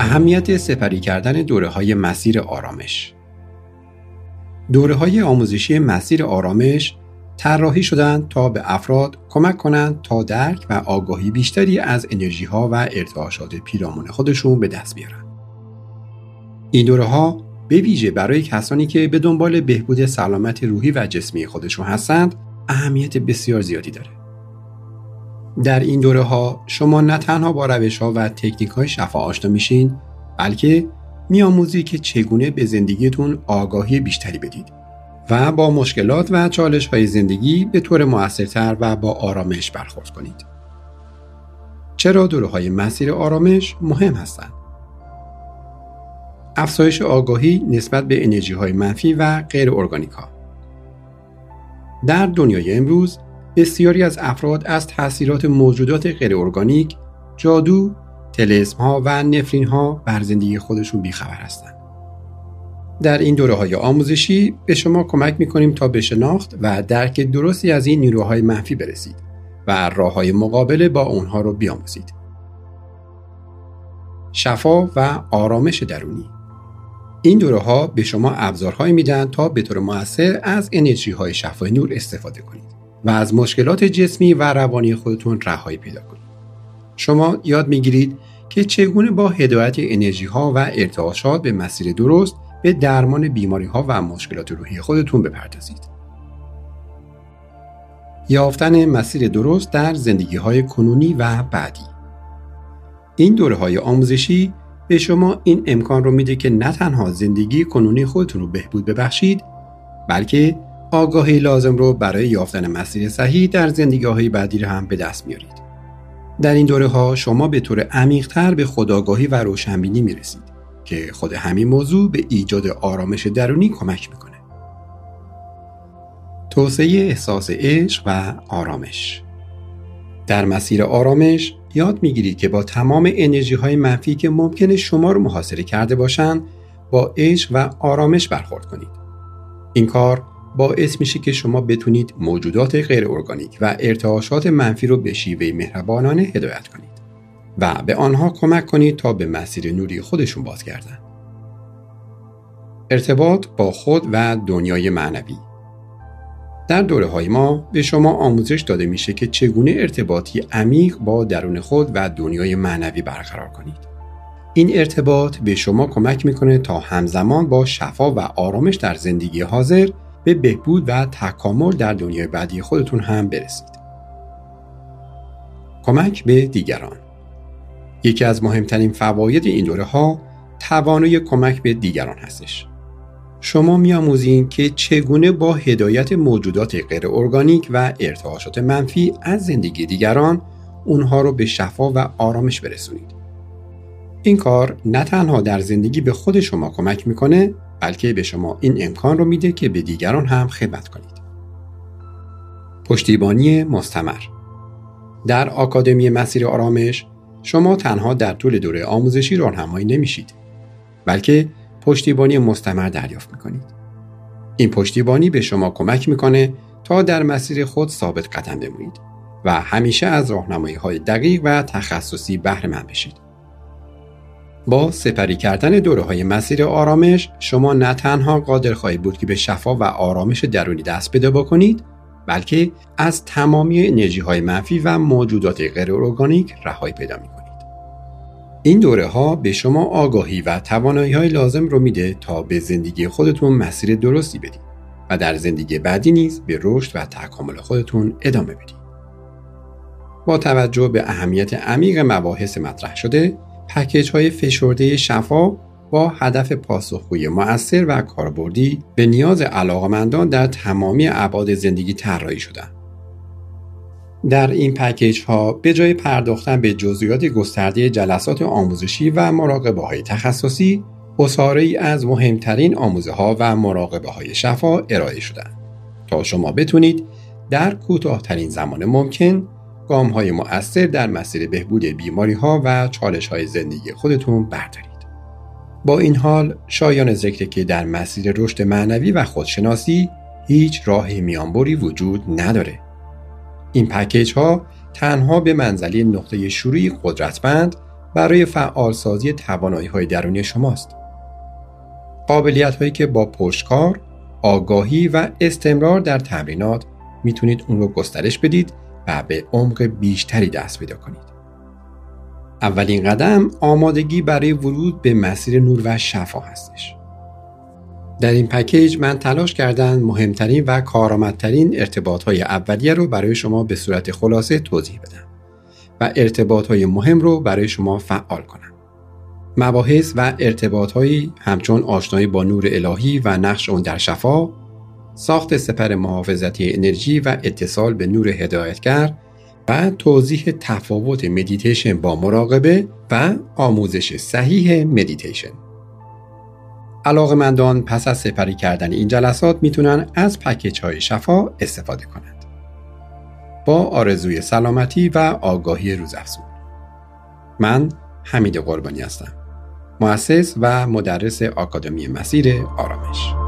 اهمیت سپری کردن دوره‌های مسیر آرامش. دوره‌های آموزشی مسیر آرامش طراحی شدند تا به افراد کمک کنند تا درک و آگاهی بیشتری از انرژی‌ها و ارتعاشات پیرامون خودشون به دست بیارن. این دوره‌ها به ویژه برای کسانی که به دنبال بهبود سلامت روحی و جسمی خودشون هستند، اهمیت بسیار زیادی داره. در این دوره‌ها شما نه تنها با روش‌ها و تکنیک‌های شفا آشنا میشین، بلکه می‌آموزید که چگونه به زندگیتون آگاهی بیشتری بدید و با مشکلات و چالش‌های زندگی به طور مؤثرتر و با آرامش برخورد کنید. چرا دوره‌های مسیر آرامش مهم هستند؟ افزایش آگاهی نسبت به انرژی‌های منفی و غیر ارگانیک‌ها. در دنیای امروز بسیاری از افراد از تأثیرات موجودات غیر ارگانیک، جادو، طلسم‌ها و نفرین‌ها بر زندگی خودشون بیخبر هستند. در این دوره‌های آموزشی به شما کمک می‌کنیم تا به شناخت و درک درستی از این نیروهای منفی برسید و راه‌های مقابله با اونها رو بیاموزید. شفا و آرامش درونی. این دوره‌ها به شما ابزارهایی میدن تا به طور مؤثر از انرژی‌های شفای نور استفاده کنید و از مشکلات جسمی و روانی خودتون رهایی پیدا کنید. شما یاد میگیرید که چگونه با هدایت انرژی‌ها و ارتعاشات به مسیر درست به درمان بیماری‌ها و مشکلات روحی خودتون بپردازید. یافتن مسیر درست در زندگی‌های کنونی و بعدی. این دوره‌های آموزشی به شما این امکان رو میده که نه تنها زندگی کنونی خودتون رو بهبود ببخشید، بلکه آگاهی لازم رو برای یافتن مسیر صحیح در زندگی‌های بعدی رو هم به دست میارید. در این دوره‌ها شما به طور عمیق‌تر به خودآگاهی و روشنبینی میرسید که خود همین موضوع به ایجاد آرامش درونی کمک میکنه. توسعه احساس عشق و آرامش. در مسیر آرامش یاد میگیرید که با تمام انرژی‌های منفی که ممکنه شما رو محاصره کرده باشند، با عشق و آرامش برخورد کنید. این کار باعث میشه که شما بتونید موجودات غیر ارگانیک و ارتعاشات منفی رو به شیوه مهربانانه هدایت کنید و به آنها کمک کنید تا به مسیر نوری خودشون بازگردن. ارتباط با خود و دنیای معنوی. در دوره‌های ما به شما آموزش داده میشه که چگونه ارتباطی عمیق با درون خود و دنیای معنوی برقرار کنید. این ارتباط به شما کمک میکنه تا همزمان با شفا و آرامش در زندگی حاضر به بهبود و تکامل در دنیای بعدی خودتون هم برسید. کمک به دیگران. یکی از مهمترین فواید این دوره‌ها توانایی کمک به دیگران هستش. شما می‌آموزید که چگونه با هدایت موجودات غیر ارگانیک و ارتعاشات منفی از زندگی دیگران اونها رو به شفا و آرامش برسونید. این کار نه تنها در زندگی به خود شما کمک میکنه، بلکه به شما این امکان رو میده که به دیگران هم خدمت کنید. پشتیبانی مستمر. در آکادمی مسیر آرامش شما تنها در طول دوره آموزشی راهنمایی نمیشید، بلکه پشتیبانی مستمر دریافت میکنید. این پشتیبانی به شما کمک میکنه تا در مسیر خود ثابت قدم بمونید و همیشه از راهنمایی‌های دقیق و تخصصی بهره مند بشید. با سپری کردن دوره‌های مسیر آرامش شما نه تنها قادر خواهید بود که به شفا و آرامش درونی دست پیدا بکنید، بلکه از تمامی انرژی‌های منفی و موجودات غیر ارگانیک رهایی پیدا می‌کنید. این دوره‌ها به شما آگاهی و توانایی‌های لازم رو میده تا به زندگی خودتون مسیر درستی بدید و در زندگی بعدی نیز به رشد و تکامل خودتون ادامه بدید. با توجه به اهمیت عمیق مباحث مطرح شده، پکیج‌های فشرده شفا با هدف پاسخگویی مؤثر و کاربردی به نیاز علاقه‌مندان در تمامی ابعاد زندگی طراحی شدند. در این پکیج‌ها به جای پرداختن به جزئیات گسترده جلسات آموزشی و مراقبه‌های تخصصی، عصاره‌ای از مهمترین آموزه‌ها و مراقبه‌های شفا ارائه شدند تا شما بتونید در کوتاه‌ترین زمان ممکن گام‌های مؤثر در مسیر بهبود بیماری‌ها و چالش‌های زندگی خودتون بردارید. با این حال شایان ذکر که در مسیر رشد معنوی و خودشناسی هیچ راه میانبری وجود نداره. این پکیج‌ها تنها به منزله نقطه شروعی قدرتمند برای فعالسازی توانایی‌های درونی شماست. قابلیت‌هایی که با پشتکار، آگاهی و استمرار در تمرینات میتونید اون رو گسترش بدید و به عمق بیشتری دست پیدا کنید. اولین قدم آمادگی برای ورود به مسیر نور و شفا هستش. در این پکیج من تلاش کردم مهمترین و کارآمدترین ارتباط‌های اولیه رو برای شما به صورت خلاصه توضیح بدم و ارتباط‌های مهم رو برای شما فعال کنم. مباحث و ارتباط‌هایی همچون آشنایی با نور الهی و نقش اون در شفا، ساخت سپر محافظتی انرژی و اتصال به نور هدایتگر و توضیح تفاوت مدیتیشن با مراقبه و آموزش صحیح مدیتیشن. علاقه‌مندان پس از سپری کردن این جلسات میتونن از پکیج‌های شفا استفاده کنند. با آرزوی سلامتی و آگاهی روزافزون. من حمید قربانی هستم، مؤسس و مدرس آکادمی مسیر آرامش.